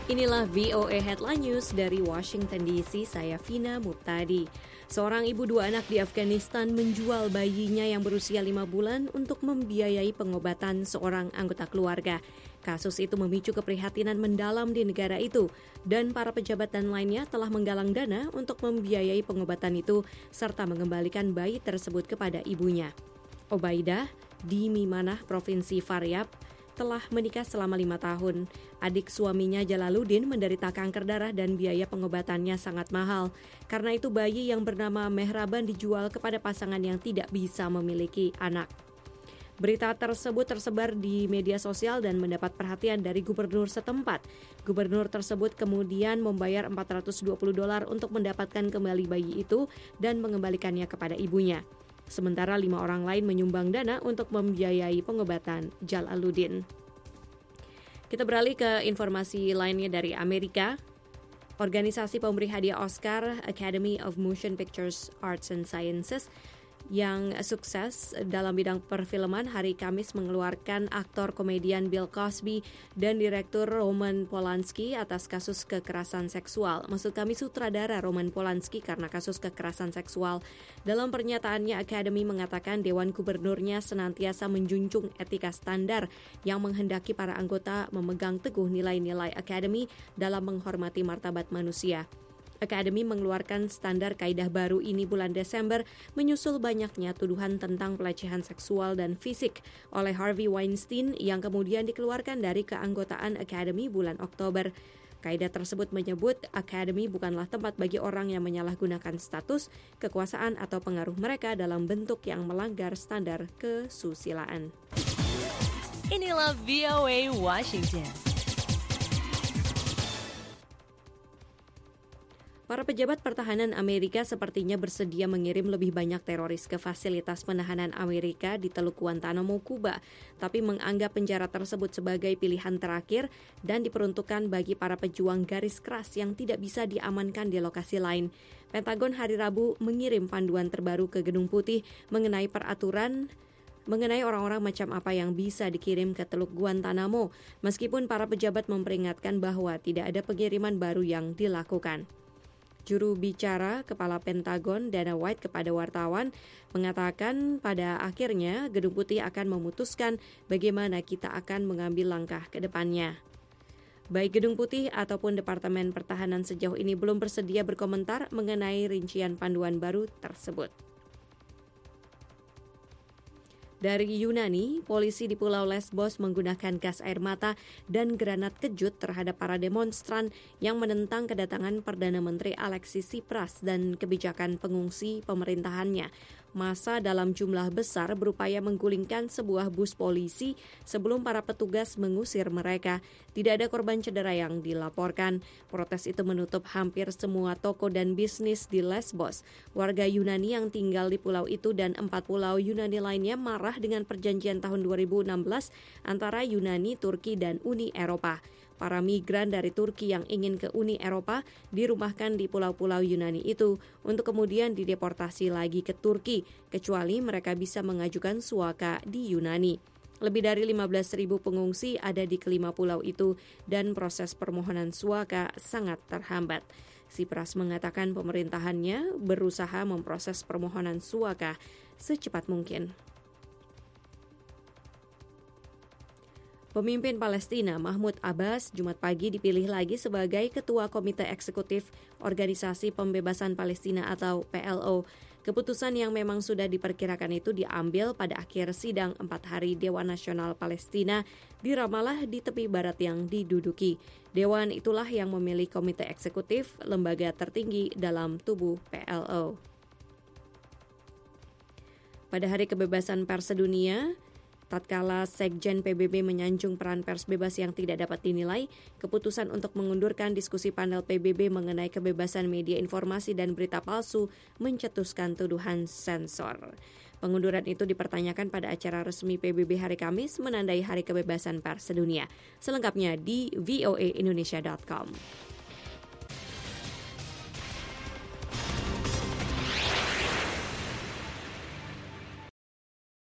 Inilah VOA Headline News dari Washington DC, saya Vina Muptadi. Seorang ibu 2 anak di Afghanistan menjual bayinya yang berusia 5 bulan untuk membiayai pengobatan seorang anggota keluarga. Kasus itu memicu keprihatinan mendalam di negara itu, dan para pejabat dan lainnya telah menggalang dana untuk membiayai pengobatan itu serta mengembalikan bayi tersebut kepada ibunya. Obaidah di Mimanah, Provinsi Faryab, telah menikah selama 5 tahun. Adik suaminya Jalaluddin menderita kanker darah dan biaya pengobatannya sangat mahal. Karena itu bayi yang bernama Mehraban dijual kepada pasangan yang tidak bisa memiliki anak. Berita tersebut tersebar di media sosial dan mendapat perhatian dari gubernur setempat. Gubernur tersebut kemudian membayar $420 untuk mendapatkan kembali bayi itu dan mengembalikannya kepada ibunya. Sementara 5 orang lain menyumbang dana untuk membiayai pengobatan Jalaluddin. Kita beralih ke informasi lainnya dari Amerika. Organisasi pemberi hadiah Oscar, Academy of Motion Pictures Arts and Sciences, yang sukses dalam bidang perfilman hari Kamis mengeluarkan aktor komedian Bill Cosby dan direktur Roman Polanski atas kasus kekerasan seksual. Maksud kami sutradara Roman Polanski karena kasus kekerasan seksual. Dalam pernyataannya, Academy mengatakan Dewan Gubernurnya senantiasa menjunjung etika standar yang menghendaki para anggota memegang teguh nilai-nilai Academy dalam menghormati martabat manusia. Academy mengeluarkan standar kaidah baru ini bulan Desember menyusul banyaknya tuduhan tentang pelecehan seksual dan fisik oleh Harvey Weinstein yang kemudian dikeluarkan dari keanggotaan Academy bulan Oktober. Kaidah tersebut menyebut Academy bukanlah tempat bagi orang yang menyalahgunakan status, kekuasaan atau pengaruh mereka dalam bentuk yang melanggar standar kesusilaan. Inilah VOA Washington. Para pejabat pertahanan Amerika sepertinya bersedia mengirim lebih banyak teroris ke fasilitas penahanan Amerika di Teluk Guantanamo, Kuba, tapi menganggap penjara tersebut sebagai pilihan terakhir dan diperuntukkan bagi para pejuang garis keras yang tidak bisa diamankan di lokasi lain. Pentagon hari Rabu mengirim panduan terbaru ke Gedung Putih mengenai peraturan mengenai orang-orang macam apa yang bisa dikirim ke Teluk Guantanamo, meskipun para pejabat memperingatkan bahwa tidak ada pengiriman baru yang dilakukan. Juru bicara Kepala Pentagon Dana White kepada wartawan mengatakan pada akhirnya Gedung Putih akan memutuskan bagaimana kita akan mengambil langkah ke depannya. Baik Gedung Putih ataupun Departemen Pertahanan sejauh ini belum bersedia berkomentar mengenai rincian panduan baru tersebut. Dari Yunani, polisi di Pulau Lesbos menggunakan gas air mata dan granat kejut terhadap para demonstran yang menentang kedatangan Perdana Menteri Alexis Tsipras dan kebijakan pengungsi pemerintahannya. Massa dalam jumlah besar berupaya menggulingkan sebuah bus polisi sebelum para petugas mengusir mereka. Tidak ada korban cedera yang dilaporkan. Protes itu menutup hampir semua toko dan bisnis di Lesbos. Warga Yunani yang tinggal di pulau itu dan 4 pulau Yunani lainnya marah dengan perjanjian tahun 2016 antara Yunani, Turki, dan Uni Eropa. Para migran dari Turki yang ingin ke Uni Eropa dirumahkan di pulau-pulau Yunani itu untuk kemudian dideportasi lagi ke Turki, kecuali mereka bisa mengajukan suaka di Yunani. Lebih dari 15.000 pengungsi ada di kelima pulau itu dan proses permohonan suaka sangat terhambat. Tsipras mengatakan pemerintahannya berusaha memproses permohonan suaka secepat mungkin. Pemimpin Palestina Mahmud Abbas Jumat pagi dipilih lagi sebagai Ketua Komite Eksekutif Organisasi Pembebasan Palestina atau PLO. Keputusan yang memang sudah diperkirakan itu diambil pada akhir sidang 4 hari Dewan Nasional Palestina di Ramallah di tepi barat yang diduduki. Dewan itulah yang memilih Komite Eksekutif, lembaga tertinggi dalam tubuh PLO. Pada Hari Kebebasan Pers Sedunia, tatkala Sekjen PBB menyanjung peran pers bebas yang tidak dapat dinilai, keputusan untuk mengundurkan diskusi panel PBB mengenai kebebasan media informasi dan berita palsu mencetuskan tuduhan sensor. Pengunduran itu dipertanyakan pada acara resmi PBB hari Kamis menandai Hari Kebebasan Pers Sedunia. Selengkapnya di voaindonesia.com.